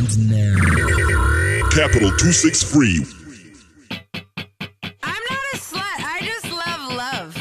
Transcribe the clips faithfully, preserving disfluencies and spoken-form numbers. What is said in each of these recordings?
And now, Capital two six three. I'm not a slut. I just love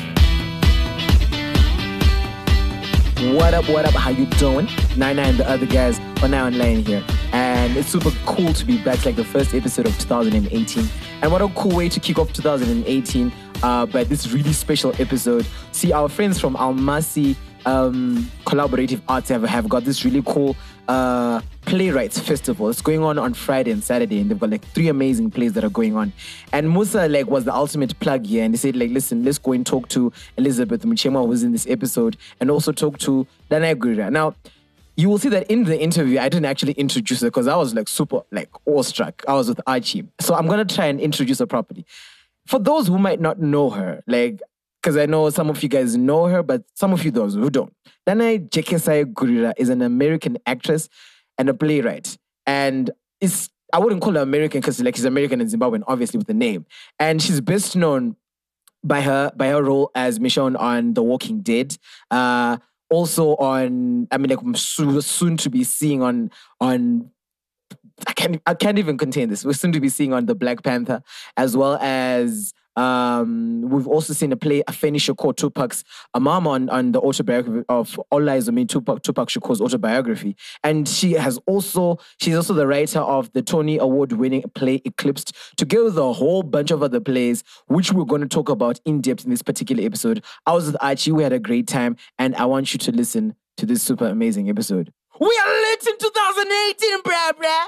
love. What up, what up, how you doing? Nina and the other guys are now online here. And it's super cool to be back. It's like the first episode of two thousand eighteen. And what a cool way to kick off two thousand eighteen. Uh, but this really special episode. See, our friends from Almasi um, Collaborative Arts have, have got this really cool uh, Playwrights Festival. It's going on on Friday and Saturday, and they've got like three amazing plays that are going on. And Musa like was the ultimate plug here, and they said like, listen, let's go and talk to Elizabeth Muchema, who was in this episode, and also talk to Danai Gurira. Now, you will see that in the interview, I didn't actually introduce her because I was like super like awestruck. I was with Archie. So I'm going to try and introduce her properly. For those who might not know her, like, because I know some of you guys know her, but some of you those who don't. Danai Jekesai Gurira is an American actress and a playwright. And it's, I wouldn't call her American because like she's American and Zimbabwean, obviously with the name. And she's best known by her by her role as Michonne on The Walking Dead. Uh, also on, I mean, like soon to be seeing on on. I can't I can't even contain this. We're soon to be seeing on the Black Panther, as well as um, we've also seen a play, Afeni Shakur Tupac's a mom on, on the autobiography of All Eyes on Me, Tupac Tupac Shakur's autobiography, and she has also she's also the writer of the Tony Award winning play Eclipsed, together with a whole bunch of other plays, which we're going to talk about in depth in this particular episode. I was with Archie, we had a great time, and I want you to listen to this super amazing episode. We are lit in two thousand eighteen, bruh, bruh.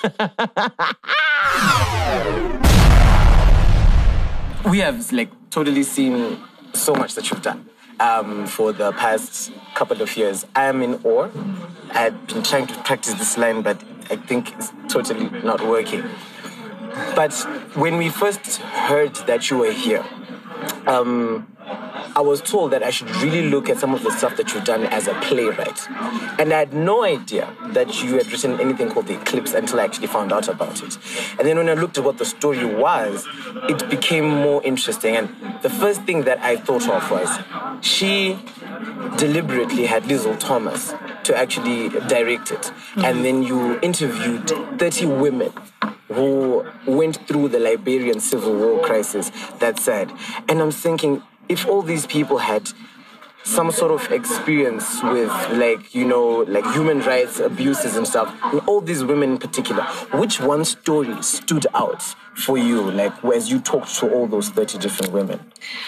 We have like totally seen so much that you've done um, for the past couple of years. I am in awe. I've been trying to practice this line, but I think it's totally not working. But when we first heard that you were here, um, I was told that I should really look at some of the stuff that you've done as a playwright. And I had no idea that you had written anything called The Eclipse until I actually found out about it. And then when I looked at what the story was, it became more interesting. And the first thing that I thought of was she deliberately had Lizzle Thomas to actually direct it. Mm-hmm. And then you interviewed thirty women who went through the Liberian civil war crisis. That's sad. And I'm thinking, if all these people had some sort of experience with, like, you know, like human rights abuses and stuff, and all these women in particular, which one story stood out for you, like, as you talked to all those thirty different women?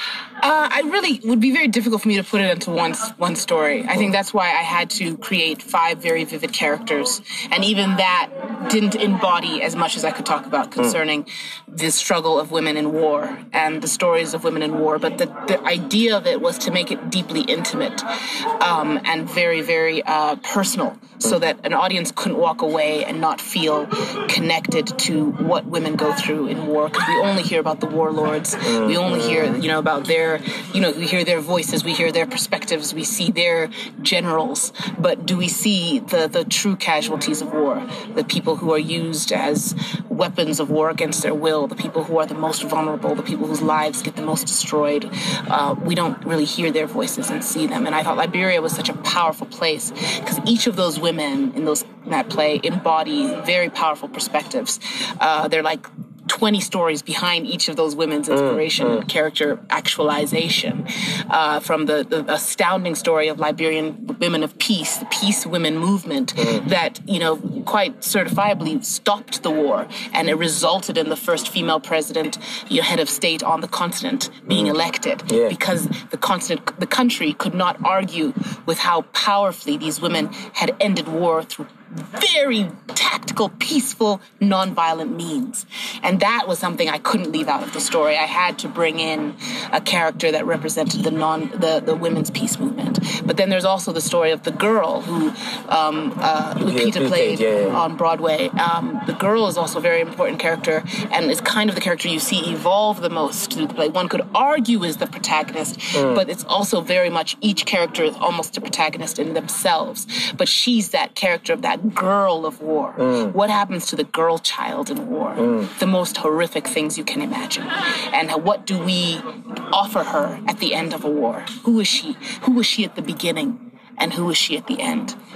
Uh, I really would be very difficult for me to put it into one one story. I think that's why I had to create five very vivid characters, and even that didn't embody as much as I could talk about concerning mm. the struggle of women in war and the stories of women in war. But the, the idea of it was to make it deeply intimate um, and very, very uh, personal, so that an audience couldn't walk away and not feel connected to what women go through in war. Because we only hear about the warlords, we only hear, you know, about their You know, we hear their voices, we hear their perspectives, we see their generals, but do we see the, the true casualties of war, the people who are used as weapons of war against their will, the people who are the most vulnerable, the people whose lives get the most destroyed? Uh, we don't really hear their voices and see them. And I thought Liberia was such a powerful place because each of those women in those in that play embody very powerful perspectives. Uh, they're like twenty stories behind each of those women's inspiration mm, mm. and character actualization. Uh, from the, the astounding story of Liberian women of peace, the peace women movement mm. that, you know, quite certifiably stopped the war, and it resulted in the first female president, you know, head of state on the continent being mm. elected yeah. because the continent, the country could not argue with how powerfully these women had ended war through very tactical, peaceful, nonviolent means. And that was something I couldn't leave out of the story. I had to bring in a character that represented the non the, the women's peace movement. But then there's also the story of the girl who um, uh, Lupita played yeah, yeah. on Broadway. Um, the girl is also a very important character and is kind of the character you see evolve the most through the play. One could argue is the protagonist, mm. but it's also very much each character is almost a protagonist in themselves. But she's that character of that girl of war. Mm. What happens to the girl child in war? Mm. The most horrific things you can imagine. And what do we offer her at the end of a war? Who is she? Who was she at the beginning? And who is she at the end?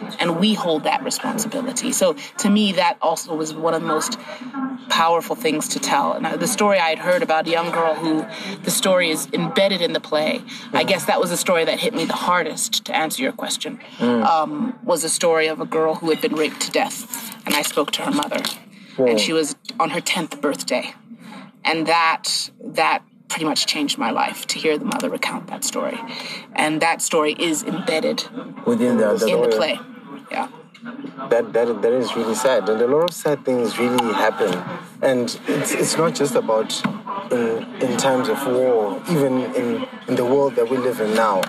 and we hold that responsibility. So to me, that also was one of the most powerful things to tell. And the story I had heard about a young girl who the story is embedded in the play, I guess that was the story that hit me the hardest, to answer your question, mm. um, was a story of a girl who had been raped to death. And I spoke to her mother. Whoa. And she was on her tenth birthday. And that that pretty much changed my life, to hear the mother recount that story. And that story is embedded within the, the, in the play. Yeah. That, that that is really sad, and a lot of sad things really happen. And it's it's not just about in in times of war, even in, in the world that we live in now.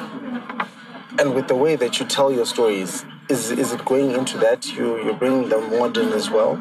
And with the way that you tell your stories, is is it going into that? You you bring the modern as well.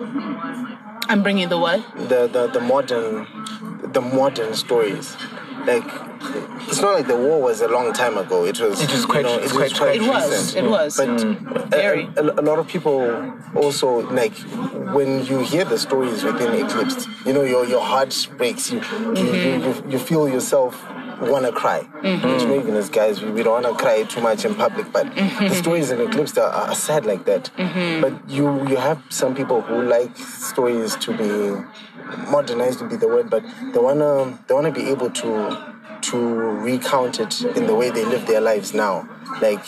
I'm bringing the what? The the the modern, the modern stories. Like, it's not like the war was a long time ago. It was. It was quite. You know, it, it was quite. quite it was. recent. It was. But mm. very. A, a, a lot of people also, like, when you hear the stories within Eclipsed, you know, your your heart breaks. You mm-hmm. you, you, you you feel yourself want to cry. Mm-hmm. You know, even as guys, we, we don't want to cry too much in public, but mm-hmm. the stories in Eclipsed are, are sad like that. Mm-hmm. But you you have some people who like stories to be modernized, to be the word, but they wanna they wanna be able to to recount it in the way they live their lives now. Like,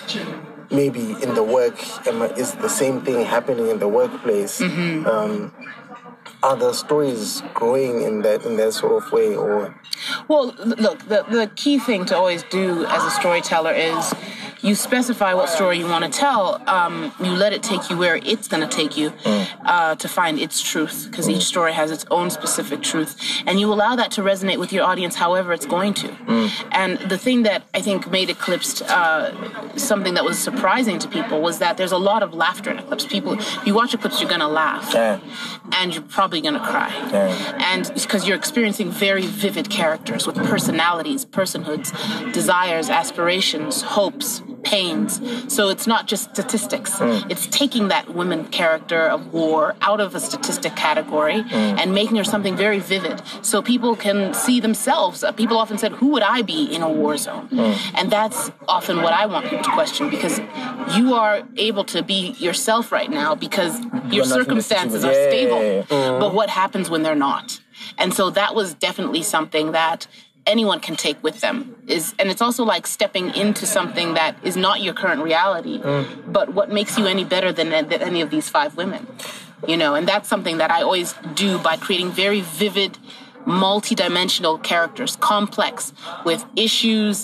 maybe in the work, is the same thing happening in the workplace? Mm-hmm. Um, are the stories growing in that in that sort of way, or? Well, look, the the key thing to always do as a storyteller is you specify what story you want to tell. Um, you let it take you where it's going to take you mm. uh, to find its truth, because mm. each story has its own specific truth. And you allow that to resonate with your audience however it's going to. Mm. And the thing that I think made Eclipsed uh, something that was surprising to people was that there's a lot of laughter in Eclipsed. People, if you watch Eclipsed, you're going to laugh. Yeah. And you're probably going to cry. Yeah. And because you're experiencing very vivid characters with personalities, personhoods, desires, aspirations, hopes, pains. So it's not just statistics. Mm. It's taking that woman character of war out of a statistic category mm. and making her something very vivid, so people can see themselves. Uh, people often said, who would I be in a war zone? Mm. And that's often what I want people to question, because you are able to be yourself right now because your circumstances are yeah, stable. yeah, yeah. Mm. But what happens when they're not? And so that was definitely something that anyone can take with them. Is and it's also like stepping into something that is not your current reality, mm. but what makes you any better than, than any of these five women, you know. And that's something that I always do by creating very vivid, multi-dimensional characters, complex, with issues,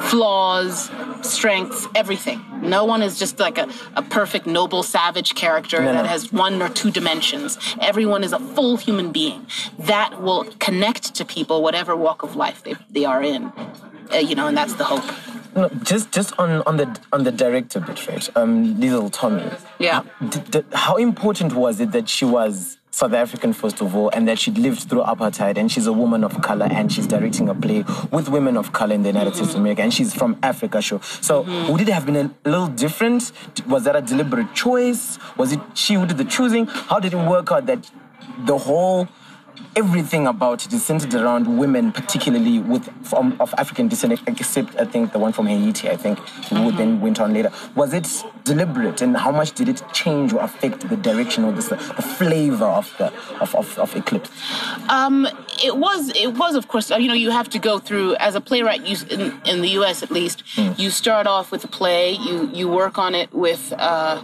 flaws, strengths, everything. No one is just like a, a perfect, noble, savage character no, that no. has one or two dimensions. Everyone is a full human being that will connect to people, whatever walk of life they, they are in. Uh, you know, and that's the hope. No, just just on, on the on the director bit, right? Um, Liesl Tommy. Yeah. D- d- how important was it that she was South African, first of all, and that she'd lived through apartheid, and she's a woman of color, and she's directing a play with women of color in the United mm-hmm. States of America, and she's from Africa, sure. So mm-hmm. would it have been a little different? Was that a deliberate choice? Was it she who did the choosing? How did it work out that the whole, everything about it is centered around women, particularly with from, of African descent, except I think the one from Haiti, I think, who mm-hmm. then went on later. Was it deliberate, and how much did it change or affect the direction or the, the flavor of the of, of, of Eclipse? Um, it was, it was of course, you know, you have to go through, as a playwright, you, in, in the U S at least, mm. you start off with a play, you, you work on it with, uh,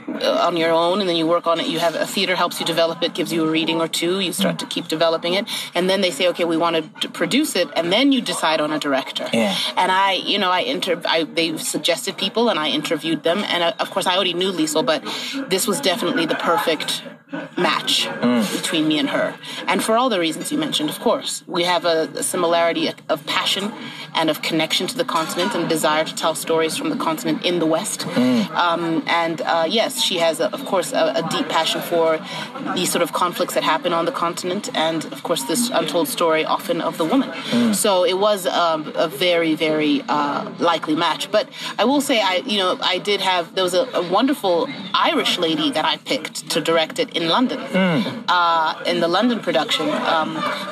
on your own, and then you work on it, you have, a theater helps you develop it, gives you a reading or two, you start mm. to keep developing it, and then they say, okay, we want to produce it, and then you decide on a director. Yeah. And I, you know, I, inter- I they suggested people, and I interviewed them, and uh, of course I already knew Liesl, but this was definitely the perfect match mm. between me and her. And for all the reasons you mentioned, of course. We have a, a similarity of passion and of connection to the continent and desire to tell stories from the continent in the West. Mm. Um, and uh, yes, she has, a, of course, a, a deep passion for these sort of conflicts that happen on the continent, and of course this untold story often of the woman. Mm. So it was um, a very, very uh, likely match. But I will say, I, you know, I did have, there was a, a wonderful Irish lady that I picked to direct it in London, mm. uh, in the London production. Um,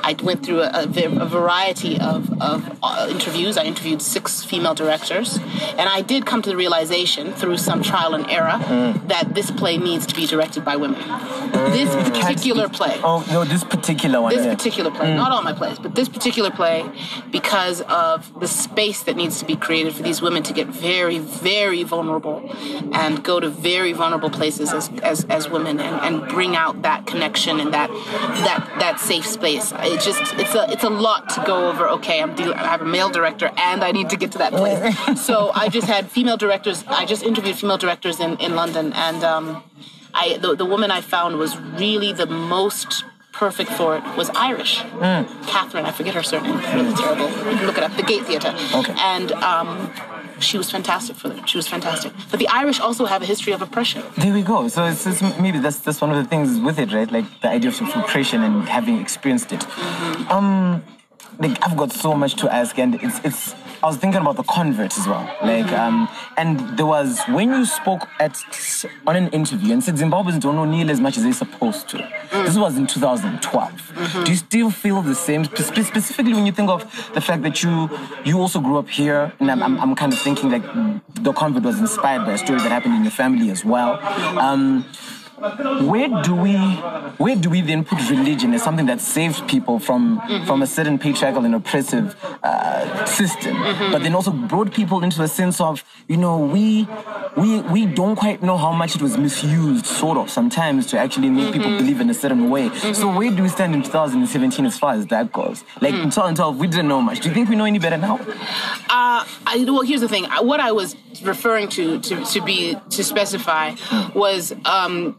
I went through a, a, a variety of, of uh, interviews. I interviewed six female directors, and I did come to the realization through some trial and error mm. that this play needs to be directed by women. Mm. This particular play. Oh, no, this particular one. This yeah. particular play, mm. not all my plays, but this particular play, because of the space that needs to be created for these women to get very, very vulnerable and go to very vulnerable places as as, as women and, and bring out that connection and that that that safe space. It just it's a it's a lot to go over. Okay, I'm dealing, I have a male director and I need to get to that place. So I just had female directors. I just interviewed female directors in, in London, and um, I the, the woman I found was really the most perfect for it was Irish. Mm. Catherine, I forget her surname. It's really terrible. You can look it up. The Gate Theatre. Okay. And um, she was fantastic for them. She was fantastic. But the Irish also have a history of oppression. There we go. So it's, it's maybe that's that's one of the things with it, right? Like the idea of oppression and having experienced it. Mm-hmm. Um, like I've got so much to ask, and it's it's. I was thinking about The Convert as well. Like, um, and there was when you spoke at on an interview and said Zimbabweans don't know nearly as much as they're supposed to. Mm. This was in two thousand twelve. Mm-hmm. Do you still feel the same? Spe- specifically, when you think of the fact that you you also grew up here, and I'm, I'm, I'm kind of thinking like The Convert was inspired by a story that happened in your family as well. Um, Where do we, where do we then put religion as something that saved people from mm-hmm. from a certain patriarchal and oppressive uh, system, mm-hmm. but then also brought people into a sense of, you know, we we we don't quite know how much it was misused, sort of, sometimes to actually make mm-hmm. people believe in a certain way. Mm-hmm. So where do we stand in two thousand seventeen as far as that goes? Like mm-hmm. in two thousand twelve, we didn't know much. Do you think we know any better now? Uh, I, well, here's the thing. What I was referring to to, to be to specify mm. was. Um,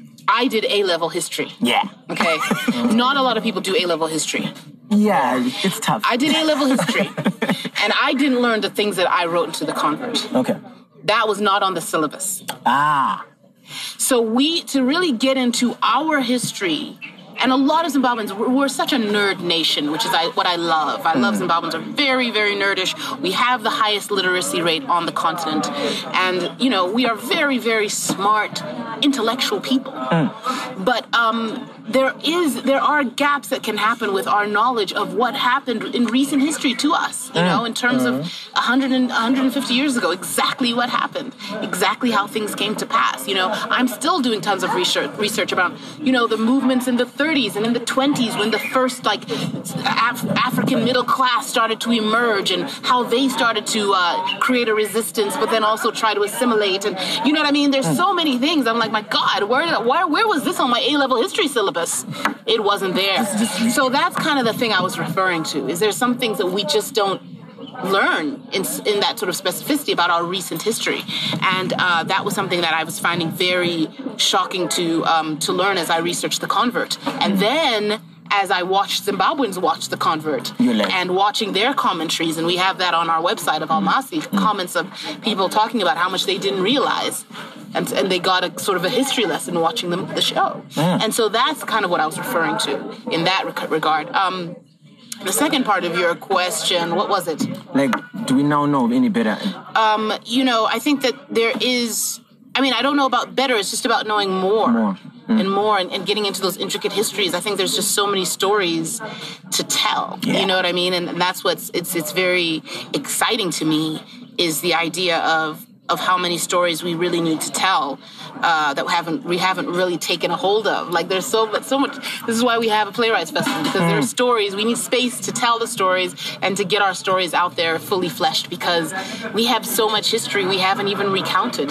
I did A-level history. Yeah. Okay? Not a lot of people do A-level history. Yeah, it's tough. I did A-level history, and I didn't learn the things that I wrote into The Convert. Okay. That was not on the syllabus. Ah. So we, to really get into our history, and a lot of Zimbabweans, we're, we're such a nerd nation, which is I, what I love. I love Zimbabweans are very, very nerdish. We have the highest literacy rate on the continent. And, you know, we are very, very smart, intellectual people. Mm. But um, there is, there are gaps that can happen with our knowledge of what happened in recent history to us, you mm. know, in terms mm. of one hundred and one hundred fifty years ago, exactly what happened, exactly how things came to pass. You know, I'm still doing tons of research, research about, you know, the movements in the thirties and in the twenties when the first, like, Af- African middle class started to emerge and how they started to uh, create a resistance, but then also try to assimilate. And, you know what I mean? There's so many things. I'm like, my God, where, where, where was this on my A-level history syllabus? It wasn't there. So that's kind of the thing I was referring to, is there's some things that we just don't learn in, in that sort of specificity about our recent history. And uh, that was something that I was finding very shocking to um, to learn as I researched The Convert. And then as I watched Zimbabweans watch The Convert and watching their commentaries, and we have that on our website of Almasi, mm. comments of people talking about how much they didn't realize. And, and they got a sort of a history lesson watching the, the show. Mm. And so that's kind of what I was referring to in that rec- regard. Um, The second part of your question, what was it? Like, do we now know any better? Um, you know, I think that there is, I mean, I don't know about better, it's just about knowing more. More. Mm. And more and, and getting into those intricate histories. I think there's just so many stories to tell. Yeah. You know what I mean? And, and that's what's, it's it's very exciting to me, is the idea of of how many stories we really need to tell uh, that we haven't we haven't really taken a hold of. Like there's so much, so much. This is why we have a playwrights festival, because mm. there are stories. We need space to tell the stories and to get our stories out there fully fleshed, because we have so much history we haven't even recounted.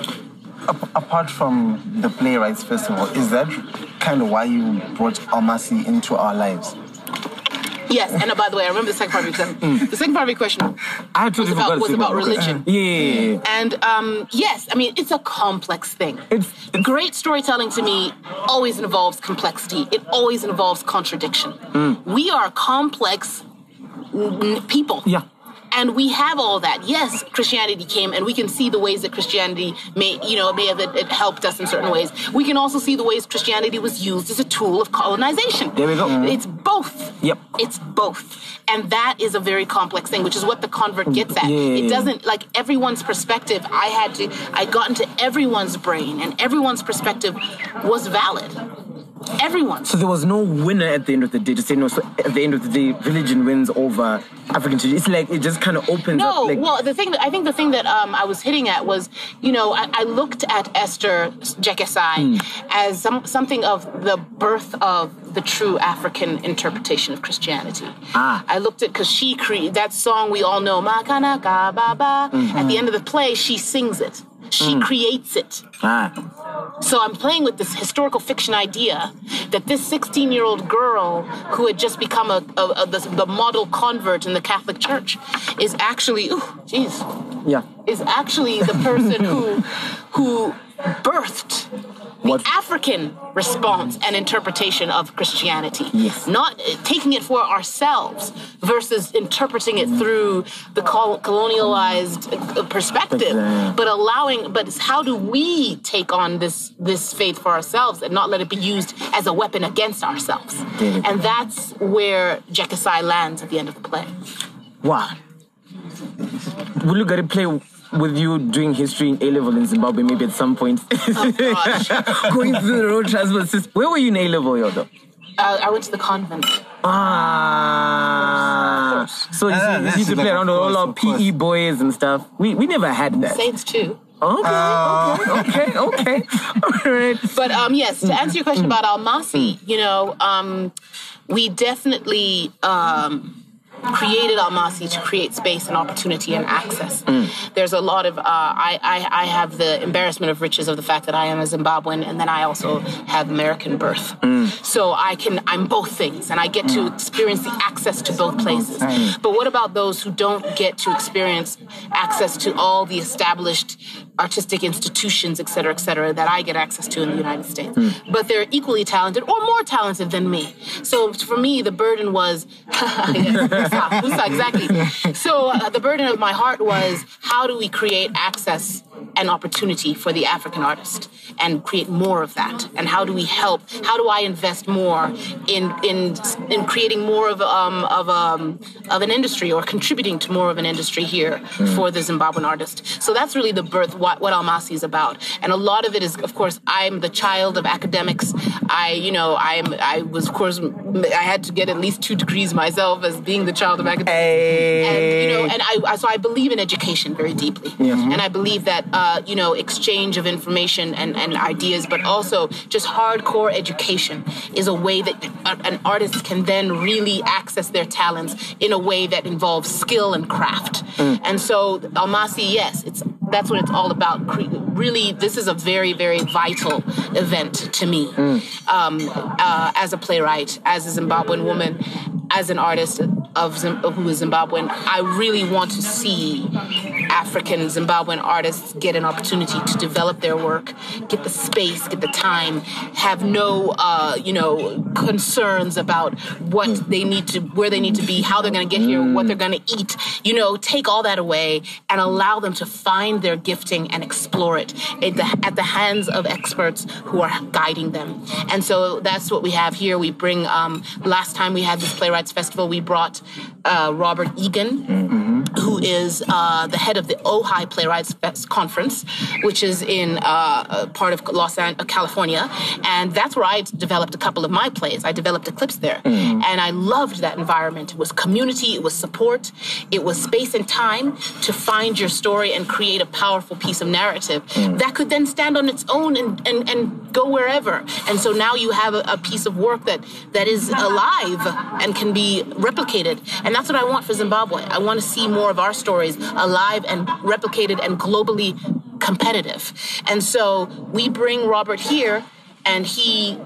Apart from the playwrights festival, is that kind of why you brought Almasi into our lives? Yes, and uh, by the way, I remember the second part of your question. Mm. The second part of your question I had was about, was about religion. Yeah. And um, yes, I mean, it's a complex thing. It's, it's... Great storytelling to me always involves complexity. It always involves contradiction. Mm. We are complex n- people. Yeah. And we have all that. Yes, Christianity came, and we can see the ways that Christianity may, you know, may have it, it helped us in certain ways. We can also see the ways Christianity was used as a tool of colonization. There we go. Mm-hmm. It's both. Yep. It's both. And that is a very complex thing, which is what The Convert gets at. Yeah. It doesn't, like, everyone's perspective, I had to, I got into everyone's brain, and everyone's perspective was valid. Everyone. So there was no winner at the end of the day. To say no, so at the end of the day, religion wins over African tradition. It's like it just kind of opens No, up. Like, well, the thing that I think the thing that um, I was hitting at was, you know, I, I looked at Esther Jekesai mm. as some, something of the birth of the true African interpretation of Christianity. Ah. I looked at because she created that song we all know, Makanaka Baba. Mm-hmm. At the end of the play, she sings it. She Mm. creates it. ah, So I'm playing with this historical fiction idea that this sixteen-year-old girl who had just become a, a, a the, the model convert in the Catholic Church is actually, ooh, jeez, yeah. is actually the person who who birthed the What? African response and interpretation of Christianity. Yes. Not uh, taking it for ourselves versus interpreting it through the col- colonialized uh, perspective, Yeah. but allowing, but it's how do we take on this this faith for ourselves and not let it be used as a weapon against ourselves? Yeah. And that's where Jekesai lands at the end of the play. Wow. Will you get to play with you doing history in A-level in Zimbabwe maybe at some point? Oh, gosh. Going through the road transport system. Where were you in A-level, yo, though? Uh, I went to the convent. Ah. So you, Ah, see, you that's used to like, play of around with all course, our of P E course. boys and stuff. We we never had that. Saints too. Okay, okay, okay, okay. All right. But um, yes, to answer your question about Almasi, you know, um, we definitely um, created Almasi to create space and opportunity and access. There's a lot of, uh, I, I, I have the embarrassment of riches of the fact that I am a Zimbabwean, and then I also have American birth. So I can, I'm both things, and I get to experience the access to both places. But what about those who don't get to experience access to all the established artistic institutions, et cetera, et cetera, that I get access to in the United States? But they're equally talented or more talented than me. So for me, the burden was, yeah, exactly. So uh, the burden of my heart was, how do we create access and opportunity for the African artist and create more of that? And how do we help? How do I invest more in in in creating more of um of um of an industry or contributing to more of an industry here for the Zimbabwean artist? So that's really the birth what what Almasi is about. And a lot of it is, of course, I'm the child of academics. I you know I'm I was of course I had to get at least two degrees myself as being the child of academics. Hey. And you know, and I, I so I believe in education very deeply, and I believe that uh, you know exchange of information and, and ideas, but also just hardcore education is a way that an artist can then really access their talents in a way that involves skill and craft. And so Almasi, yes, it's that's what it's all about. Cre- Really, this is a very, very vital event to me um, uh, as a playwright, as a Zimbabwean woman, as an artist of Zim- who is Zimbabwean. I really want to see African Zimbabwean artists get an opportunity to develop their work, get the space, get the time, have no, uh, you know, concerns about what they need to, where they need to be, how they're going to get here, what they're going to eat. You know, take all that away and allow them to find their gifting and explore it at the, at the hands of experts who are guiding them. And so that's what we have here. We bring, um, last time we had this Playwrights Festival, we brought uh, Robert Egan, mm-hmm. who is uh, the head of the Ojai Playwrights Fest Conference, which is in uh, a part of Los Angeles, California. And that's where I developed a couple of my plays. I developed Eclipse there. Mm-hmm. And I loved that environment. It was community, it was support, it was space and time to find your story and create a powerful piece of narrative mm-hmm. that could then stand on its own and, and, and go wherever. And so now you have a, a piece of work that, that is alive and can be replicated. And that's what I want for Zimbabwe. I want to see more of our stories alive and replicated and globally competitive. And so we bring Robert here, and he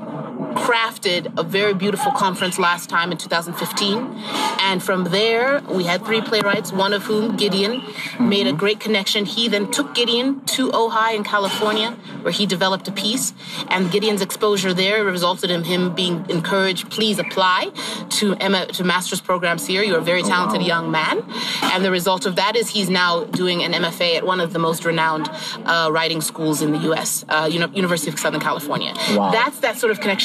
crafted a very beautiful conference last time in two thousand fifteen. And from there, we had three playwrights, one of whom, Gideon, mm-hmm. made a great connection. He then took Gideon to Ojai in California, where he developed a piece. And Gideon's exposure there resulted in him being encouraged, please apply to Emma, to master's programs here. You're a very talented oh, wow. young man. And the result of that is he's now doing an M F A at one of the most renowned uh, writing schools in the U S, uh, University of Southern California. Wow. That's that sort of connection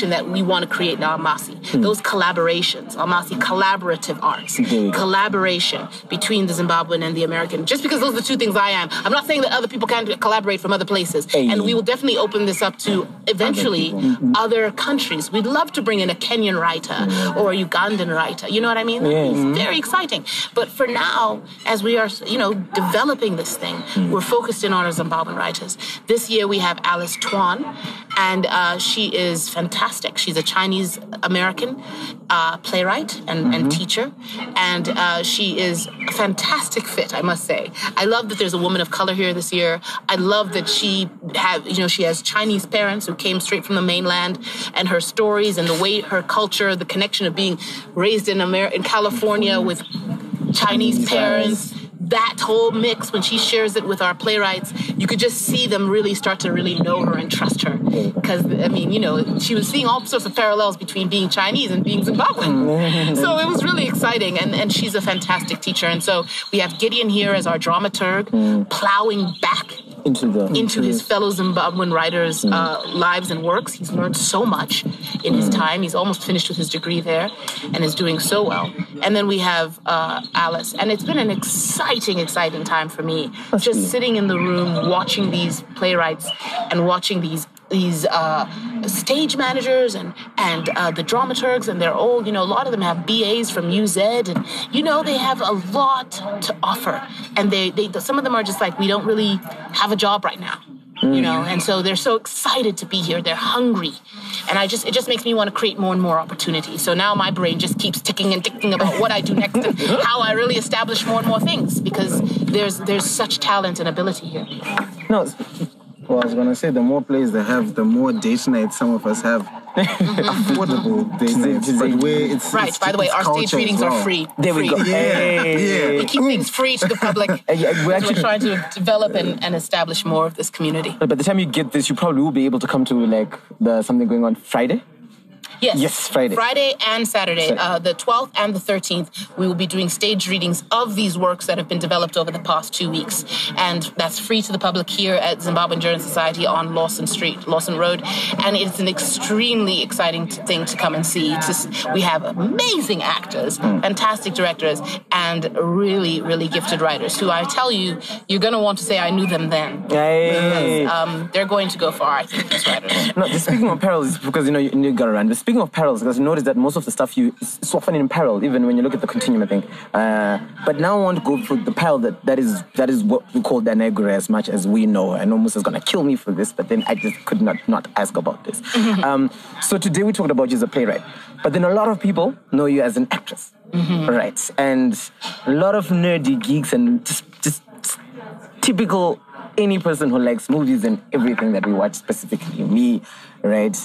notion that we want to create in Almasi. Hmm. Those collaborations, Almasi collaborative arts, Indeed. collaboration between the Zimbabwean and the American. Just because those are the two things I am. I'm not saying that other people can't collaborate from other places. Hey. And we will definitely open this up to eventually other, other countries. We'd love to bring in a Kenyan writer or a Ugandan writer. You know what I mean? Yeah. It's very exciting. But for now, as we are, you know, developing this thing, we're focused in on our Zimbabwean writers. This year we have Alice Tuan, and uh, she is fantastic. She's a Chinese American uh, playwright and, Mm-hmm. and teacher, and uh, she is a fantastic fit, I must say. I love that there's a woman of color here this year. I love that she have, you know, she has Chinese parents who came straight from the mainland, and her stories and the way her culture, the connection of being raised in Amer- in California with Chinese parents, that whole mix, when she shares it with our playwrights, you could just see them really start to really know her and trust her. Because, I mean, you know, she was seeing all sorts of parallels between being Chinese and being Zimbabwean. So it was really exciting, and, and she's a fantastic teacher. And so we have Gideon here as our dramaturg, plowing back Into the into his fellow Zimbabwean writers' uh, lives and works. He's learned so much in his time. He's almost finished with his degree there and is doing so well. And then we have uh, Alice. And it's been an exciting, exciting time for me. Just sitting in the room, watching these playwrights and watching these these uh, stage managers and and uh, the dramaturgs, and they're all, you know, a lot of them have B As from U Z, and you know, they have a lot to offer, and they, they some of them are just like, we don't really have a job right now, you know, and so they're so excited to be here. They're hungry, and I just it just makes me want to create more and more opportunities. So now my brain just keeps ticking and ticking about what I do next and how I really establish more and more things, because there's there's such talent and ability here. No, well, I was gonna say, the more plays they have, the more date nights some of us have. Affordable date nights, but where it's Right. it's- By the way, it's our stage culture as readings well. are free. There we Free. go. Hey. We keep things free to the public. yeah, we're So actually- we're trying to develop and, and establish more of this community. But by the time you get this, you probably will be able to come to like the something going on Friday. Yes. Yes, Friday. Friday and Saturday, Saturday. uh, the twelfth and the thirteenth, we will be doing stage readings of these works that have been developed over the past two weeks. And that's free to the public here at Zimbabwean Journal Society on Lawson Street, Lawson Road. And it's an extremely exciting t- thing to come and see. It's just, we have amazing actors, fantastic directors, and really, really gifted writers who I tell you, you're going to want to say, I knew them then. Hey. Um, they're going to go far, I think, these writers. No, the speaking of perils, because you know you, you got around. Speaking of perils, because you notice that most of the stuff you it's often in peril, even when you look at the continuum, I think. Uh, but now I want to go for the peril that, that is that is what we call Danegre, as much as we know. And almost is gonna kill me for this, but then I just could not not ask about this. um, so today we talked about you as a playwright, but then a lot of people know you as an actress, right? And a lot of nerdy geeks and just just typical any person who likes movies and everything that we watch, specifically me, right?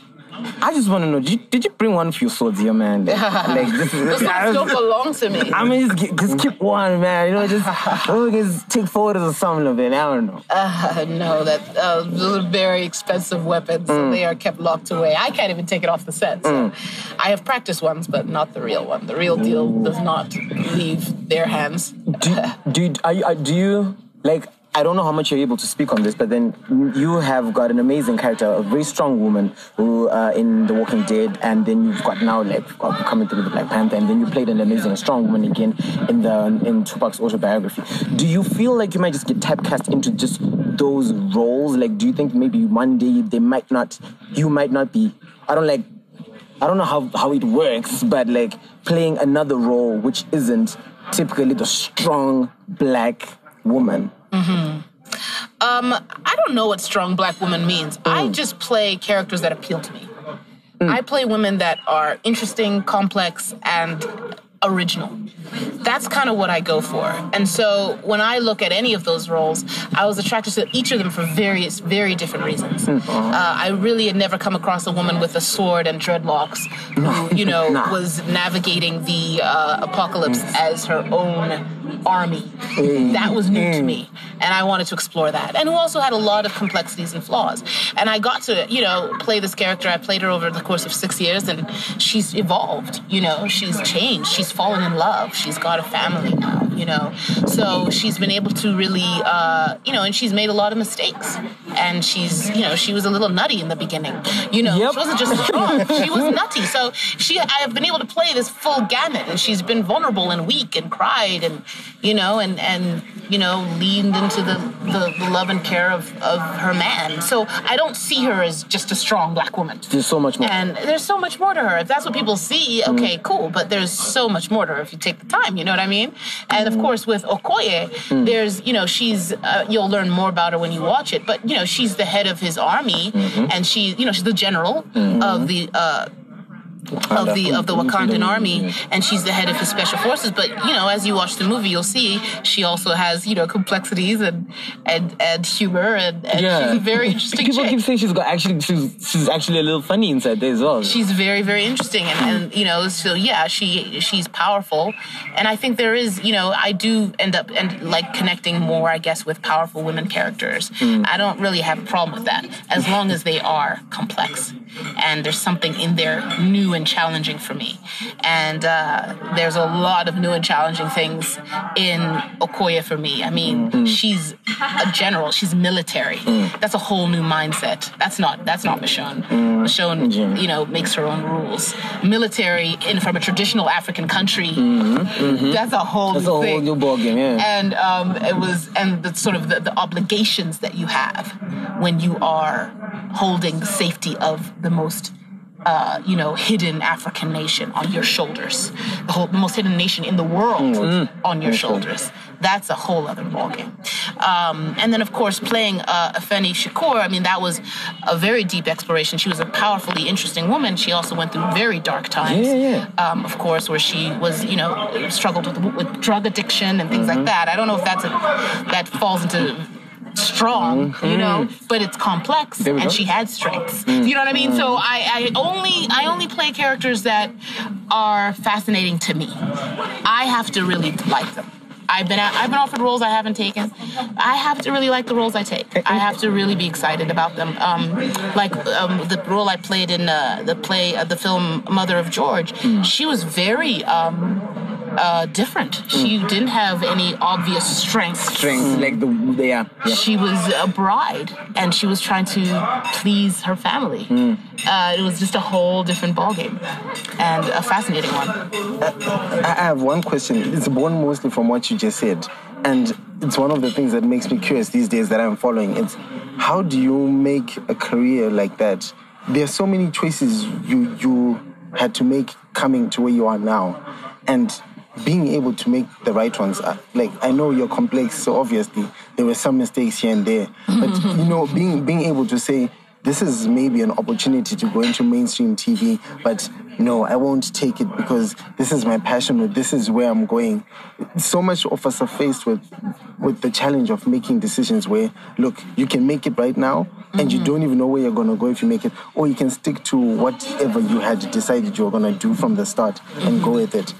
I just want to know, did you, did you bring one of your swords here, man? Like, like this is, Those songs don't belong to me. I mean, just, gi- just keep one, man. You know, just, oh, just take photos or something of it. I don't know. Uh, no, that uh, those are very expensive weapons. So they are kept locked away. I can't even take it off the set. So I have practiced ones, but not the real one. The real deal does not leave their hands. Do, do, are you, are, do you, like, I don't know how much you're able to speak on this, but then you have got an amazing character, a very strong woman who uh, in The Walking Dead, and then you've got now like coming through the Black Panther, and then you played an amazing strong woman again in the in Tupac's autobiography. Do you feel like you might just get typecast into just those roles? Like, do you think maybe one day they might not, you might not be, I don't like, I don't know how, how it works, but like playing another role which isn't typically the strong black woman? Mm-hmm. Um, I don't know what strong black woman means. Mm. I just play characters that appeal to me. Mm. I play women that are interesting, complex, and original. That's kind of what I go for. And so when I look at any of those roles, I was attracted to each of them for various, very different reasons. Uh, I really had never come across a woman with a sword and dreadlocks who, you know, Nah. was navigating the uh, apocalypse as her own army. That was new to me. And I wanted to explore that. And who also had a lot of complexities and flaws. And I got to, you know, play this character. I played her over the course of six years, and she's evolved, you know, she's changed. She's fallen in love. She's got a family now. you know. So she's been able to really, uh, you know, and she's made a lot of mistakes. And she's, you know, she was a little nutty in the beginning. You know, Yep. she wasn't just strong, she was nutty. So she, I have been able to play this full gamut, and she's been vulnerable and weak and cried and, you know, and, and you know, leaned into the, the, the love and care of, of her man. So I don't see her as just a strong black woman. There's so much more. And there's so much more to her. If that's what people see, okay, cool. But there's so much more to her if you take the time, you know what I mean? And of course, with Okoye, there's, you know, she's, uh, you'll learn more about her when you watch it, but, you know, she's the head of his army, and she, you know, she's the general of the, uh, of the of the Wakandan army, and she's the head of his special forces. But you know, as you watch the movie, you'll see she also has, you know, complexities and and, and humor, and, and Yeah. she's a very interesting People chick. keep saying she's got actually she's she's actually a little funny inside there as well. She's very, very interesting, and, and you know, so yeah, she she's powerful, and I think there is, you know, I do end up and like connecting more, I guess, with powerful women characters. I don't really have a problem with that as long as they are complex, and there's something in there new and challenging for me. And uh, there's a lot of new and challenging things in Okoye for me. I mean, mm-hmm. she's a general. She's military. Mm. That's a whole new mindset. That's not that's not Michonne. Mm. Michonne, mm-hmm. you know, makes her own rules. Military in from a traditional African country. Mm-hmm. Mm-hmm. That's a whole that's new a thing. whole new ballgame. Yeah. And um, it was and the sort of the, the obligations that you have when you are holding the safety of the most Uh, you know, hidden African nation on your shoulders, the whole, the most hidden nation in the world mm. on your shoulders. That's a whole other ballgame. Um, and then, of course, playing uh, Afeni Shakur, I mean, that was a very deep exploration. She was a powerfully interesting woman. She also went through very dark times, yeah, yeah. Um, of course, where she was, you know, struggled with, with drug addiction and things mm-hmm. like that. I don't know if that's a, that falls into strong, mm-hmm. you know, but it's complex, and go. she had strengths. Mm-hmm. You know what I mean? So I, I only I only play characters that are fascinating to me. I have to really like them. I've been I've been offered roles I haven't taken. I have to really like the roles I take. I have to really be excited about them. Um, like um, the role I played in uh, the play, uh, the film Mother of George. Mm. She was very. Um, Uh, different. She mm. didn't have any obvious strengths. Strengths, mm. like the yeah, yeah. She was a bride, and she was trying to please her family. Mm. Uh, it was just a whole different ballgame, and a fascinating one. I have one question. It's born mostly from what you just said, and it's one of the things that makes me curious these days that I'm following. It's how do you make a career like that? There are so many choices you you had to make coming to where you are now, and being able to make the right ones. Like, I know you're complex, so obviously there were some mistakes here and there. But, you know, being being able to say, this is maybe an opportunity to go into mainstream T V, but no, I won't take it because this is my passion, or this is where I'm going. So much of us are faced with, with the challenge of making decisions where, look, you can make it right now, and mm-hmm. you don't even know where you're going to go if you make it, or you can stick to whatever you had decided you were going to do from the start and go with it.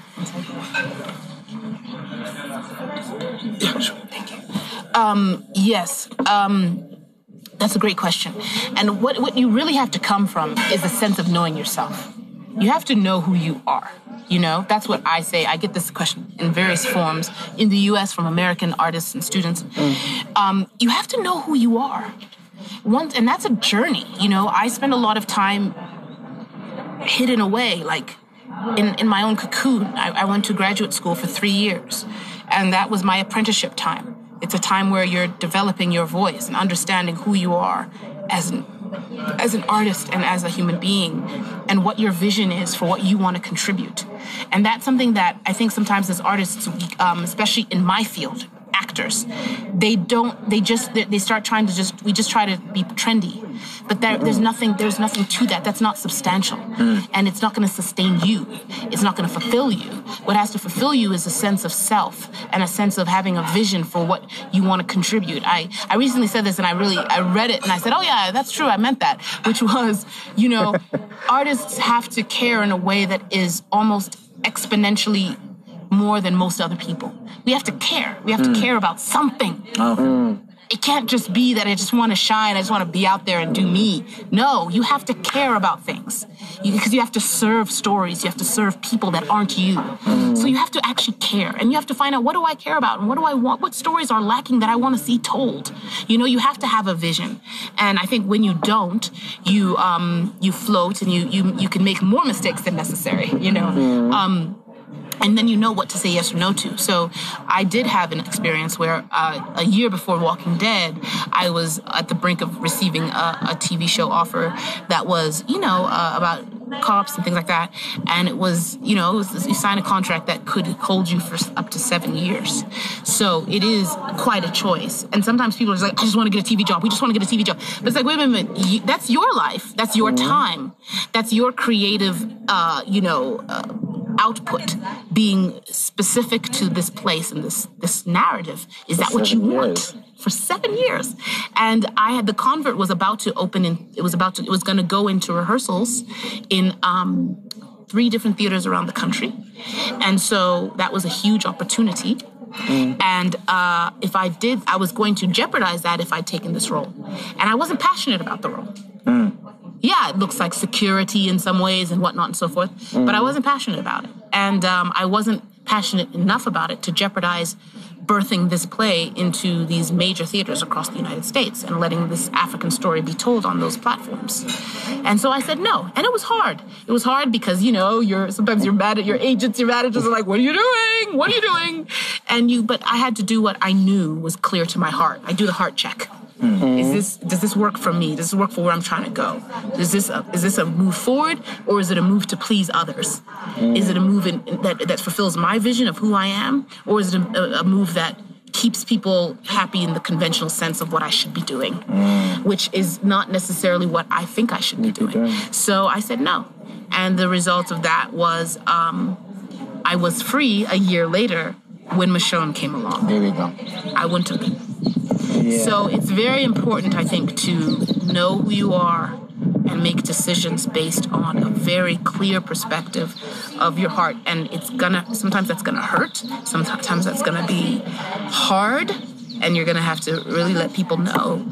Yeah, sure. Thank you. Um, yes. Um, that's a great question. And what, what you really have to come from is a sense of knowing yourself. You have to know who you are. You know, that's what I say. I get this question in various forms in the U S from American artists and students. Mm. Um, you have to know who you are. Once, and that's a journey. You know, I spend a lot of time hidden away, like in, in my own cocoon. I, I went to graduate school for three years, and that was my apprenticeship time. It's a time where you're developing your voice and understanding who you are as an as an artist and as a human being, and what your vision is for what you want to contribute. And that's something that I think sometimes as artists, um, especially in my field, actors, they don't, they just, they start trying to just, we just try to be trendy. But there, there's nothing, there's nothing to that. That's not substantial. Mm. And it's not going to sustain you. It's not going to fulfill you. What has to fulfill you is a sense of self and a sense of having a vision for what you want to contribute. I, I recently said this, and I really, I read it and I said, oh yeah, that's true. I meant that, which was, you know, artists have to care in a way that is almost exponentially more than most other people. We have to care. We have mm. to care about something. Oh. Mm. it can't just be that I just want to shine, I just want to be out there and do me. No, you have to care about things. Because you, you have to serve stories, you have to serve people that aren't you. Mm. So you have to actually care. And you have to find out, what do I care about? And what do I want? What stories are lacking that I want to see told? You know, you have to have a vision. And I think when you don't, you um, you float and you, you, you can make more mistakes than necessary, you know. Mm. Um, And then you know what to say yes or no to. So I did have an experience where uh, a year before Walking Dead, I was at the brink of receiving a, a T V show offer that was, you know, uh, about cops and things like that. And it was, you know, it was, you sign a contract that could hold you for up to seven years. So it is quite a choice. And sometimes people are just like, I just want to get a T V job. We just want to get a T V job. But it's like, wait a minute, you, that's your life. That's your time. That's your creative, uh, you know, uh, output being specific to this place and this this narrative. Is that what you want? For seven years. And I had, the Convert was about to open in, it was about to, it was going to go into rehearsals in um, three different theaters around the country. And so that was a huge opportunity. Mm. And uh, if I did, I was going to jeopardize that if I'd taken this role. And I wasn't passionate about the role. Mm. Yeah, it looks like security in some ways and whatnot and so forth, mm. but I wasn't passionate about it. And um, I wasn't passionate enough about it to jeopardize birthing this play into these major theaters across the United States and letting this African story be told on those platforms. And so I said no. And it was hard. It was hard because, you know, you're sometimes you're mad at your agents, your managers are like, what are you doing? What are you doing? And you, but I had to do what I knew was clear to my heart. I do the heart check. Mm-hmm. Is this, does this work for me? Does this work for where I'm trying to go? Is this a, is this a move forward, or is it a move to please others? Mm. Is it a move in, that, that fulfills my vision of who I am, or is it a, a move that keeps people happy in the conventional sense of what I should be doing, mm. which is not necessarily what I think I should be doing. So I said no. And the result of that was um, I was free a year later when Michonne came along. There we go. I went to Yeah. So it's very important, I think, to know who you are and make decisions based on a very clear perspective of your heart. And it's gonna, sometimes that's gonna hurt. Sometimes that's gonna be hard. And you're gonna have to really let people know,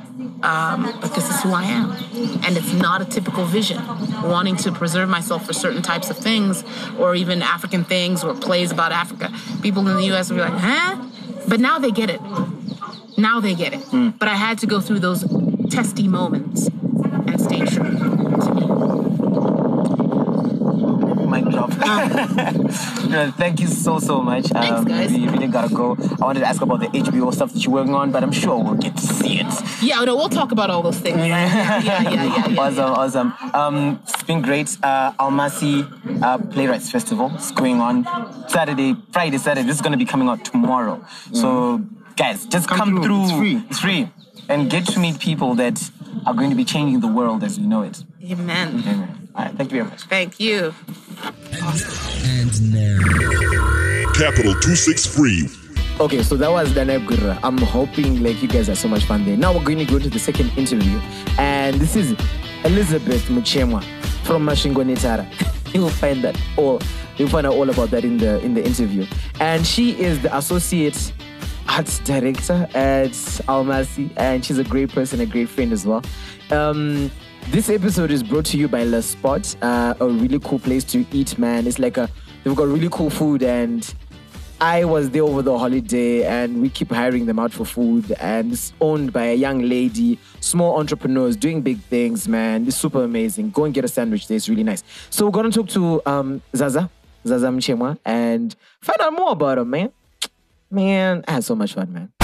um, but this is who I am. And it's not a typical vision. Wanting to preserve myself for certain types of things, or even African things, or plays about Africa. People in the U S will be like, huh? But now they get it. Now they get it. Mm. But I had to go through those testy moments and stay true to me. Mic drop. No, thank you so, so much. Thanks, um, guys. We really gotta go. I wanted to ask about the H B O stuff that you're working on, but I'm sure we'll get to see it. Yeah, no, we'll talk about all those things. Yeah, yeah, yeah, yeah. yeah awesome, yeah. awesome. Um, it's been great. Uh, Almasi uh, Playwrights Festival is going on Saturday, Friday, Saturday. This is gonna be coming out tomorrow. Mm. So, guys, just come, come through. through. It's free. It's free. And get to meet people that are going to be changing the world as we know it. Amen. Amen. All right, thank you very much. Thank you. And now. Capital two six three. Okay, so that was Danai Gurra. I'm hoping like you guys had so much fun there. Now we're going to go to the second interview. And this is Elizabeth Muchemwa from Mashingo Netara. You will find that all you'll find out all about that in the in the interview. And she is the associate arts director at Almasi, and she's a great person, a great friend as well. Um, this episode is brought to you by Le Spot, uh, a really cool place to eat, man. It's like a, they've got really cool food, and I was there over the holiday, and we keep hiring them out for food, and it's owned by a young lady, small entrepreneurs doing big things, man. It's super amazing. Go and get a sandwich there. It's really nice. So we're going to talk to um, Zaza, Zaza Mchemwa, and find out more about her, man. Man, I had so much fun, man.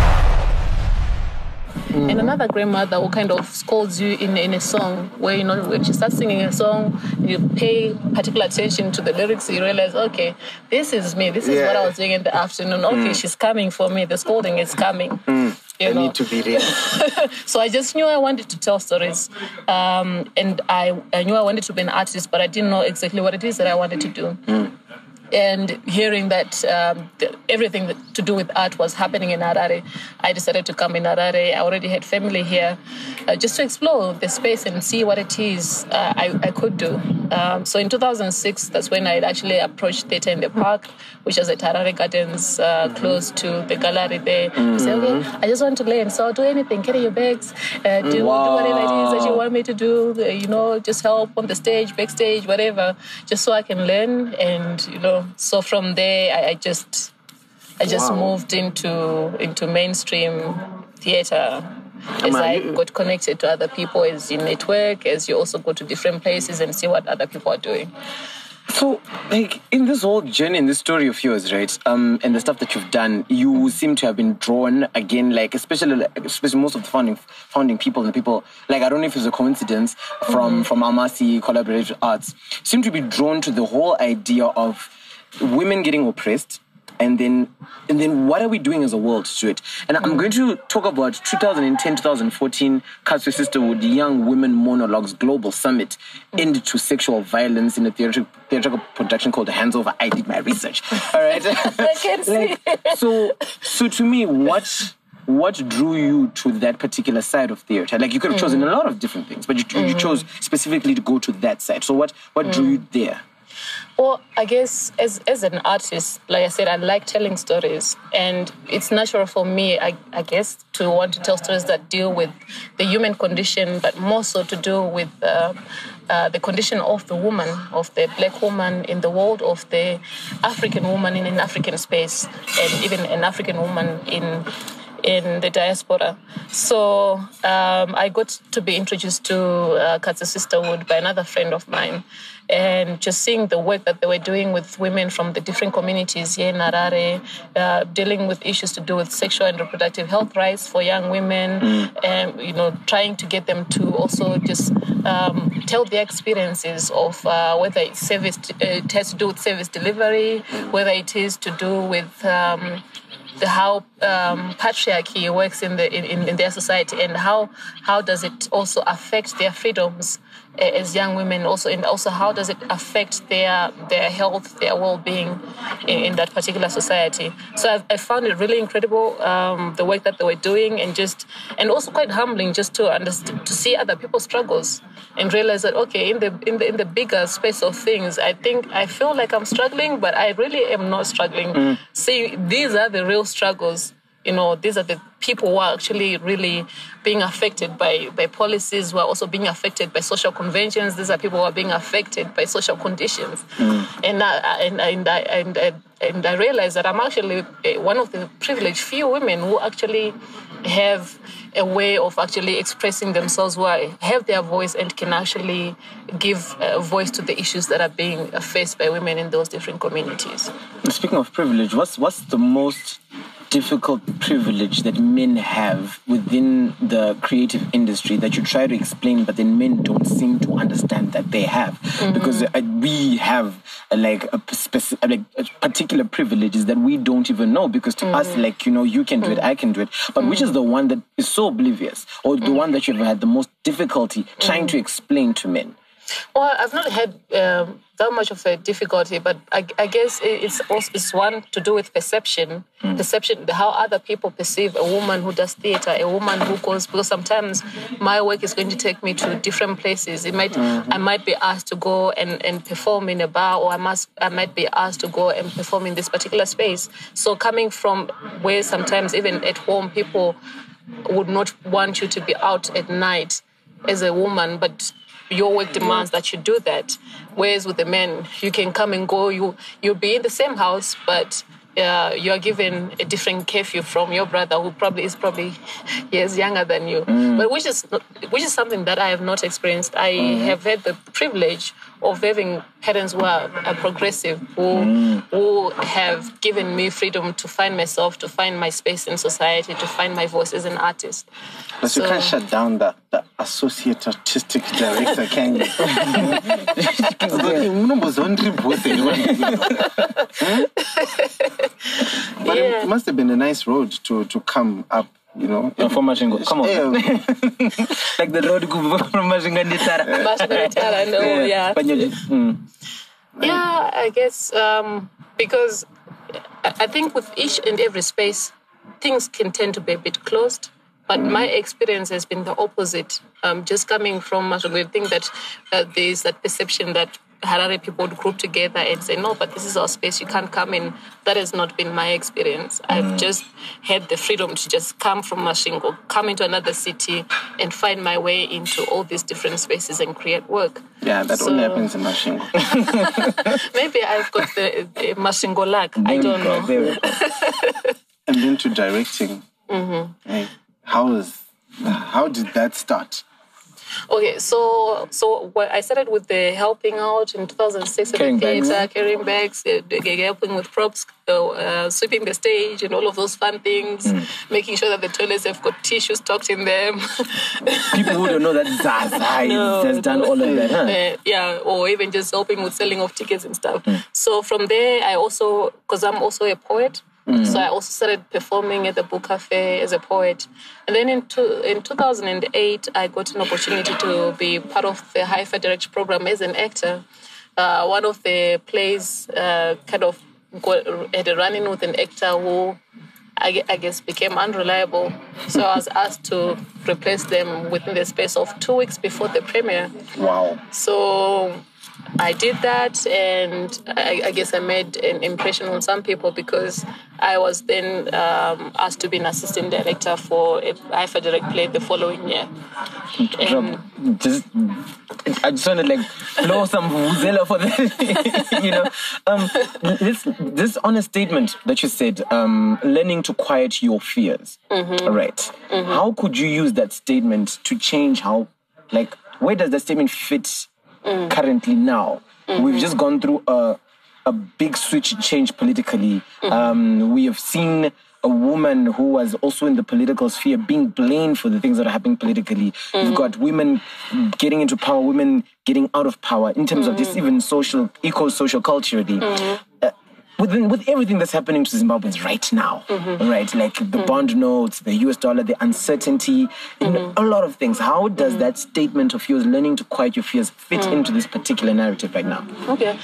Mm. And another grandmother who kind of scolds you in, in a song where, you know, when she starts singing a song, you pay particular attention to the lyrics, you realize, okay, this is me. This is yeah. what I was doing in the afternoon. Okay, mm. she's coming for me. The scolding is coming. Mm. You I know? need to be there. So I just knew I wanted to tell stories. Um, and I, I knew I wanted to be an artist, but I didn't know exactly what it is that I wanted to do. Mm. And hearing that um, the, everything that, to do with art was happening in Harare, I decided to come in Harare. I already had family here, uh, just to explore the space and see what it is uh, I, I could do. Um, so in two thousand six, that's when I actually approached Theatre in the Park, which was at Harare Gardens, uh, mm-hmm. close to the gallery there. Mm-hmm. I said, okay, I just want to learn, so I'll do anything, carry your bags, uh, do, wow. do whatever it is that you want me to do, uh, you know, just help on the stage, backstage, whatever, just so I can learn. And, you know, so from there, I, I just I just wow. moved into into mainstream theatre. As I got connected to other people, as you network, as you also go to different places and see what other people are doing. So, like, in this whole journey, in this story of yours, right, um, and the stuff that you've done, you seem to have been drawn again, like, especially, especially most of the founding founding people and the people, like, I don't know if it's a coincidence from, mm-hmm. from Almasi Collaborative Arts, seem to be drawn to the whole idea of women getting oppressed, and then and then what are we doing as a world to it? And I'm going to talk about twenty ten to twenty fourteen Katsu Sisterhood Young Women Monologues Global Summit End to Sexual Violence in a theatrical, theatrical production called Hands Over. I did my research. All right. I can see. Like, so, so to me, what what drew you to that particular side of theater? Like, you could have chosen a lot of different things, but you, mm-hmm. you chose specifically to go to that side. So what, what mm. drew you there? Well, I guess as as an artist, like I said, I like telling stories. And it's natural for me, I, I guess, to want to tell stories that deal with the human condition, but more so to do with uh, uh, the condition of the woman, of the black woman in the world, of the African woman in an African space, and even an African woman in in the diaspora. So um, I got to be introduced to uh, Katsu Sisterhood by another friend of mine. And just seeing the work that they were doing with women from the different communities here in Harare, uh, dealing with issues to do with sexual and reproductive health rights for young women, mm. and, you know, trying to get them to also just um, tell their experiences of uh, whether it's service, uh, it has to do with service delivery, whether it is to do with um, the how um, patriarchy works in the in, in their society, and how how does it also affect their freedoms as young women, also, and also how does it affect their their health, their well-being in, in that particular society. So I've, I found it really incredible, um, the work that they were doing, and just and also quite humbling just to understand, to see other people's struggles and realize that, okay, in the in the in the bigger space of things, I think I feel like I'm struggling, but I really am not struggling. Mm. See, these are the real struggles. You know, these are the people who are actually really being affected by, by policies, who are also being affected by social conventions. These are people who are being affected by social conditions. Mm. And, I, and, and, I, and, I, and I realize that I'm actually one of the privileged few women who actually have a way of actually expressing themselves, who are, have their voice and can actually give a voice to the issues that are being faced by women in those different communities. Speaking of privilege, what's what's the most difficult privilege that men have within the creative industry that you try to explain, but then men don't seem to understand that they have? Mm-hmm. Because uh, we have uh, like a specific, like a particular privileges that we don't even know. Because to mm-hmm. us, like, you know, you can do mm-hmm. it, I can do it. But mm-hmm. which is the one that is so oblivious, or the mm-hmm. one that you've had the most difficulty trying mm-hmm. to explain to men? Well, I've not had um, that much of a difficulty, but I, I guess it's also it's one to do with perception, mm. perception, how other people perceive a woman who does theatre, a woman who goes, because sometimes my work is going to take me to different places. It might, mm-hmm. I might be asked to go and, and perform in a bar, or I must, I might be asked to go and perform in this particular space. So coming from where sometimes even at home people would not want you to be out at night as a woman, but your work demands that you do that. Whereas with the men, you can come and go. You you'll be in the same house, but uh, you are given a different curfew from your brother, who probably is probably years younger than you. Mm. But which is which is something that I have not experienced. I mm. have had the privilege of having parents who are, are progressive, who mm. who have given me freedom to find myself, to find my space in society, to find my voice as an artist. But so, you can't shut down the, the associate artistic director, can you? But yeah. It must have been a nice road to, to come up, you know. Yeah, from Mashingo. Come on. Yeah. Like the road from Mashingo Nitara. Mashingo Nitara, no, yeah. Mm. Yeah, I guess um, because I I think with each and every space, things can tend to be a bit closed. But my experience has been the opposite. Um, just coming from Mashogo, I think that uh, there's that perception that Harare people would group together and say, no, but this is our space, you can't come in. That has not been my experience. I've just had the freedom to just come from Mashingo, come into another city and find my way into all these different spaces and create work. Yeah, that So- only happens in Mashingo. Maybe I've got the, the Mashingo luck. I don't There know. we go. And then to directing. Mm-hmm. Like, how is, how did that start? Okay, so so well, I started with the helping out in two thousand six at Carrying the bags. theater, carrying bags, uh, the- helping with props, uh, uh, sweeping the stage, and all of those fun things, making sure that the toilets have got tissues tucked in them. People who don't know that Zaza No, has done all of that, huh? Uh, yeah, or even just helping with selling of tickets and stuff. So from there, I also, because I'm also a poet, so I also started performing at the Book Cafe as a poet. And then in, two, in two thousand eight, I got an opportunity to be part of the Hi-Fi Direct program as an actor. Uh, one of the plays uh, kind of got, had a run-in with an actor who I, gue- I guess became unreliable. So I was asked to replace them within the space of two weeks before the premiere. Wow. So I did that, and I, I guess I made an impression on some people because I was then um, asked to be an assistant director for a Hi-Fi Direct play the following year. Drop, just, I just want to like blow some vuvuzela for that, you know. Um, this this honest statement that you said, um, learning to quiet your fears, right? How could you use that statement to change how, like, where does that statement fit currently now? We've just gone through a a big switch change politically. Um, we have seen a woman who was also in the political sphere being blamed for the things that are happening politically. You've got women getting into power, women getting out of power in terms of just even social, eco-social culturally. Uh, Within, with everything that's happening to Zimbabweans right now, right? Like the bond notes, the U S dollar, the uncertainty, you know, a lot of things. How does that statement of yours, learning to quiet your fears, fit into this particular narrative right now? Okay.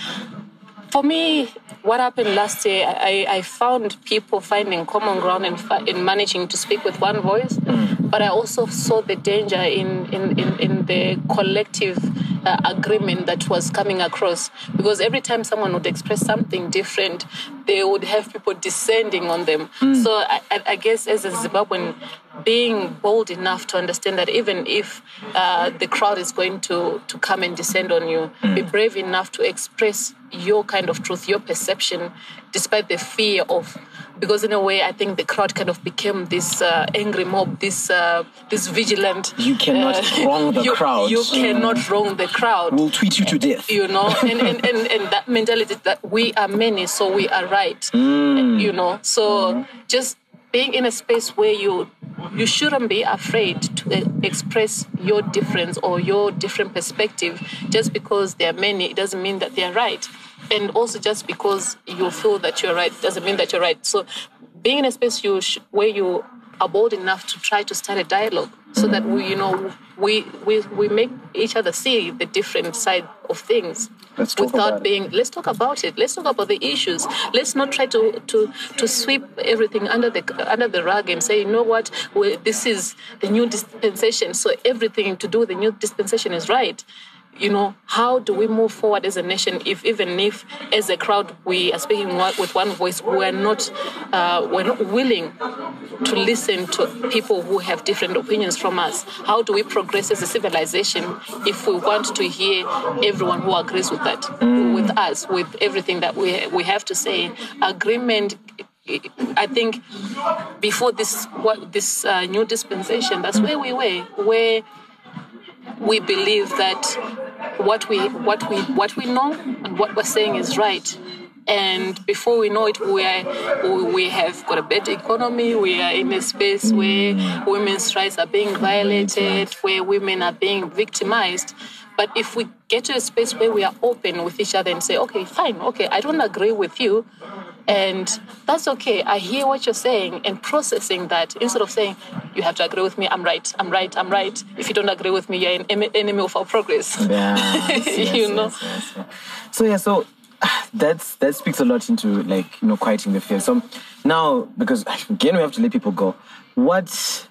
For me, what happened last year, I, I found people finding common ground and fi- in managing to speak with one voice, but I also saw the danger in, in, in, in the collective uh, agreement that was coming across. Because every time someone would express something different, they would have people descending on them. So I, I, I guess as a Zimbabwean, being bold enough to understand that even if uh, the crowd is going to, to come and descend on you, be brave enough to express your kind of truth, your perception, despite the fear of, because in a way, I think the crowd kind of became this uh, angry mob, this uh, this vigilant. You cannot wrong the you, crowd. You cannot wrong the crowd. We'll tweet you to death. You know, and, and, and, and that mentality that we are many, so we are right. You know, so just being in a space where you you shouldn't be afraid to e- express your difference or your different perspective. Just because there are many, it doesn't mean that they are right. And also just because you feel that you're right doesn't mean that you're right. So being in a space you sh- where you are bold enough to try to start a dialogue so that we, you know, we we, we make each other see the different side of things. Let's talk without about it. being, let's talk about it. Let's talk about the issues. Let's not try to to, to sweep everything under the under the rug and say, you know what, we, this is the new dispensation, so everything to do with the new dispensation is right. You know, how do we move forward as a nation if even if as a crowd we are speaking one- with one voice, we're not uh, we're not willing to listen to people who have different opinions from us? How do we progress as a civilization if we want to hear everyone who agrees with that, with us, with everything that we we have to say? Agreement, I think, before this what this uh, new dispensation, that's where we were, where we believe that what we what we what we know and what we're saying is right. And before we know it, we are, we have got a better economy. We are in a space where women's rights are being violated, where women are being victimized. But if we get to a space where we are open with each other and say, okay, fine, okay, I don't agree with you, and that's okay, I hear what you're saying, and processing that instead of saying, you have to agree with me, I'm right, I'm right, I'm right. If you don't agree with me, you're an em- enemy of our progress. Yes, yes, You know? yes, yes, yes. So yeah, so that's that speaks a lot into like you know quieting the fear. So now, because again we have to let people go. What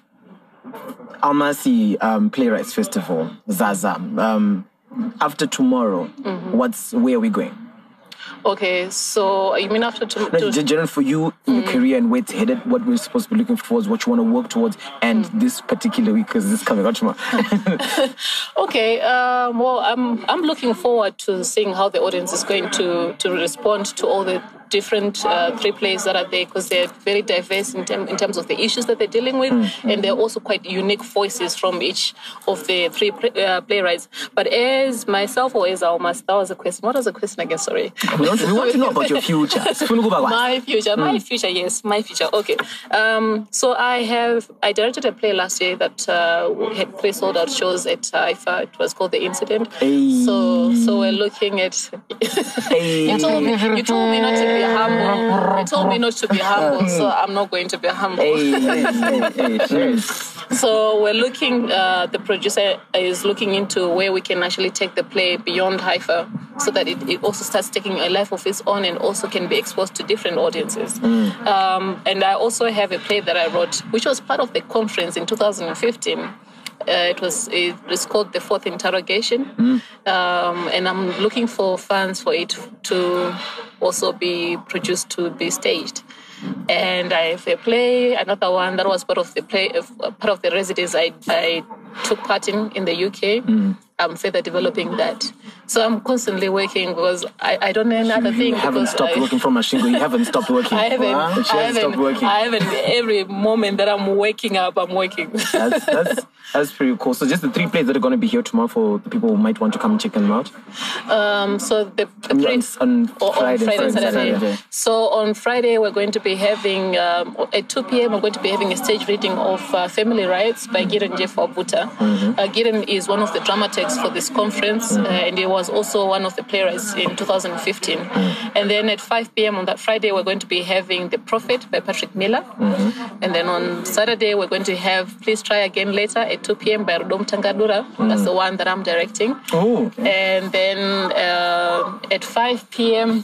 Almasi um, Playwrights Festival, Zaza, um, after tomorrow, mm-hmm. what's where are we going? Okay, so you mean after tomorrow? No, general for you in your mm. career and where it's headed, what we're supposed to be looking towards, what you want to work towards, and mm. this particular week because this is coming out tomorrow. Okay, um, well, I'm I'm looking forward to seeing how the audience is going to to respond to all the different uh, three plays that are there because they're very diverse in, term, in terms of the issues that they're dealing with, mm. and they're also quite unique voices from each of the three play, uh, playwrights. But as myself or as Almas, that was a question. What was the question again? Sorry. We want, we want to know about your future. my future, my mm. future, yes, my future. Okay. Um, so I have, I directed a play last year that uh, had three sold out shows at I F A. It was called The Incident. Hey. So, so we're looking at. Hey. you told me, you told me not to be humble. You told me not to be humble, so I'm not going to be humble. Hey, hey, hey, hey, So we're looking, uh, the producer is looking into where we can actually take the play beyond Haifa so that it, it also starts taking a life of its own and also can be exposed to different audiences. Mm. Um, and I also have a play that I wrote, which was part of the conference in two thousand fifteen. Uh, it was it was called The Fourth Interrogation, mm. um, and I'm looking for funds for it to also be produced to be staged. And I have a play, another one that was part of the play, uh, part of the residence I, I took part in in the U K. Mm. I'm further developing that. So I'm constantly working because I, I don't know another thing. You haven't stopped I, working from Mashingo. You haven't stopped working. I haven't. Wow. She I hasn't haven't stopped working. I haven't. Every moment that I'm waking up, I'm working. That's that's that's pretty cool. So just the three plays that are going to be here tomorrow for the people who might want to come and check them out. Um. So the, the three on Friday, on Friday, Friday, Saturday. Saturday. So on Friday we're going to be having um, at two p.m. we're going to be having a stage reading of uh, Family Rights by Gideon Jeff Wabuta. Mm-hmm. Uh, Gideon is one of the dramaturgs for this conference. Mm-hmm. Uh, and he was also one of the playwrights in two thousand fifteen. Mm-hmm. And then at five p.m. on that Friday, we're going to be having The Prophet by Patrick Miller. Mm-hmm. And then on Saturday, we're going to have Please Try Again Later at two p.m. by Rodom Tangadura. Mm-hmm. That's the one that I'm directing. Oh, okay. And then uh, at five p.m.,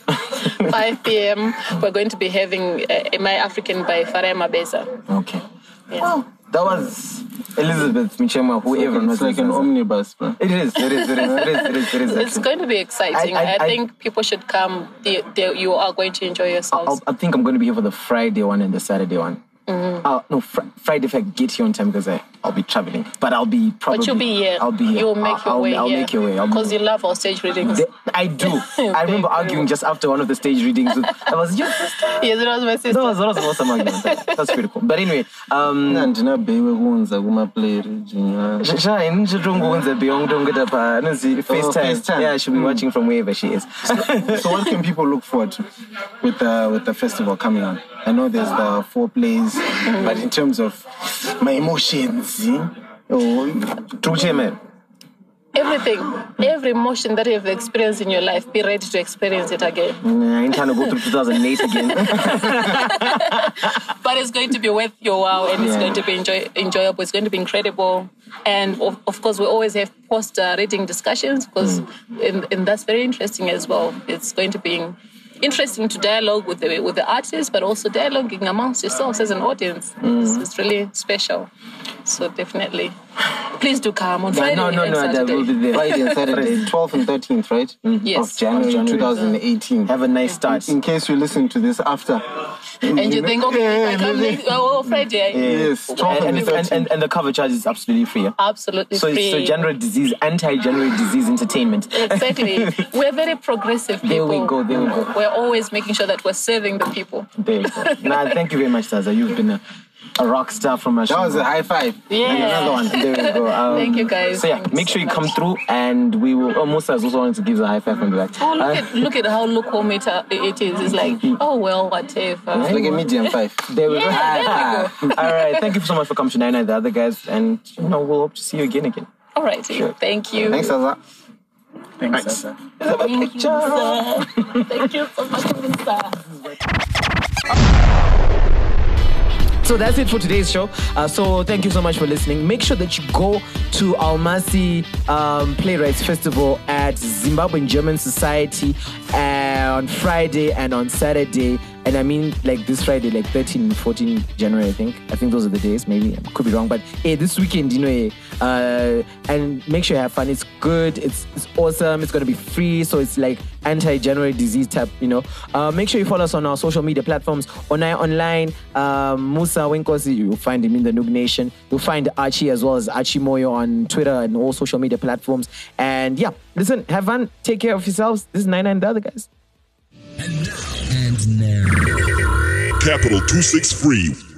five p.m., we're going to be having uh, My African by Farai Mabeza. Okay. Yes. Wow. That was Elizabeth Michema, whoever knows. It's like an omnibus, bro. It is, it is, it is, it is, it is, it is. It's going to be exciting. I, I, I think people should come. They, they, you are going to enjoy yourselves. I'll, I think I'm going to be here for the Friday one and the Saturday one. Mm-hmm. Uh, no, fr- Friday if I get here on time because I, I'll be traveling. But I'll be probably... But you'll be here. I'll be here. You'll make your I'll, way I'll here. make your way. Because you love our stage readings. They, I do. I remember arguing just after one of the stage readings. With, I was just... Yes, it was my sister. That was, that was an awesome argument. That, that's pretty cool. But anyway... Um, FaceTime. Yeah, she'll be watching from wherever she is. So, so what can people look forward to with the, with the festival coming on? I know there's the four plays, but in terms of my emotions, oh, true chairman. Everything, every emotion that you've experienced in your life, be ready to experience it again. Nah, I ain't trying to go through two thousand eight again. But it's going to be worth your while, and it's Yeah. going to be enjoy- enjoyable. It's going to be incredible. And of, of course, we always have post uh, reading discussions because, mm. and, and that's very interesting as well. It's going to be interesting to dialogue with the with the artists, but also dialoguing amongst yourselves as an audience. Mm. It's, it's really special. So definitely, please do come on Friday no, no, and no, Saturday. that will be there. Friday and Saturday, twelfth and thirteenth, right? Mm. Yes. Of January, January. twenty eighteen. Have a nice start. In case you listen to this after. And you think, okay, I come next, oh, Friday. Yes, twelfth And, and, and, and, and, and the cover charge is absolutely free. Yeah? Absolutely So, free. so general disease, anti-general disease entertainment. Exactly. We're very progressive people. There we go, there we go. We're always making sure that we're serving the people. There you go. Nah, thank you very much, Taza. You've been a, a rock star from our show. That was a high five. Yeah. And another one. There we go. Um, Thank you, guys. So yeah, Thank you make so sure you much. come through, and we will. Oh, Musa is also wanting to give a high five from the back. Oh, look Uh, at look at how lukewarm it, uh, it is. It's like, oh well, whatever. It's like a medium five. There we Yeah, go. All right. Thank you so much for coming to Nine and the other guys, and you know we'll hope to see you again again. All right. Thank you. Thanks, Aza. Thanks, Thanks. Sasa. Thank you, sir. Thank you so much, sir. So that's it for today's show. Uh, so thank you so much for listening. Make sure that you go to Almasi um, Playwrights Festival at Zimbabwean German Society uh, on Friday and on Saturday. And I mean, like this Friday, like thirteen and fourteen January, I think. I think those are the days, maybe. I could be wrong. But hey, this weekend, you know, eh, uh, and make sure you have fun. It's good. It's, it's awesome. It's going to be free. So it's like anti-January disease type, you know. Uh, make sure you follow us on our social media platforms. Onai Online, um, Musa Wenkosi, you'll find him in the Noog Nation. You'll find Archie as well as Archie Moyo on Twitter and all social media platforms. And yeah, listen, have fun. Take care of yourselves. This is Nine and the other guys. And now. And now. Capital two six three.